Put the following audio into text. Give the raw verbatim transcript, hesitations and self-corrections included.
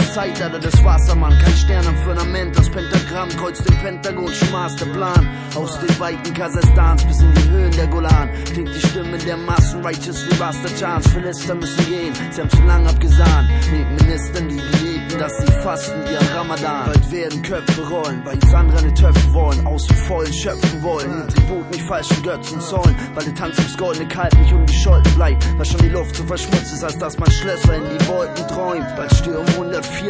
Zeitalter des Wassermann, kein Stern am Firmament, das Pentagramm kreuzt den Pentagonschen Masterplan. Aus den weiten Kasachstans bis in die Höhen der Golan klingt die Stimme der Massen, righteous wie Buster Chance. Philister müssen gehen, sie haben zu lang abgesahnt. Neben Ministern, die beliebten, dass sie fasten wie am Ramadan. Bald werden Köpfe rollen, weil uns andere eine Töpfe wollen, aus dem Vollen schöpfen wollen, den Tribut nicht falschen Götzen zollen, weil der Tanz ums goldene Kalb nicht ungescholten bleibt, weil schon die Luft so verschmutzt ist, als dass man Schlösser in die Wolken träumt. Bald stürmen hundertvier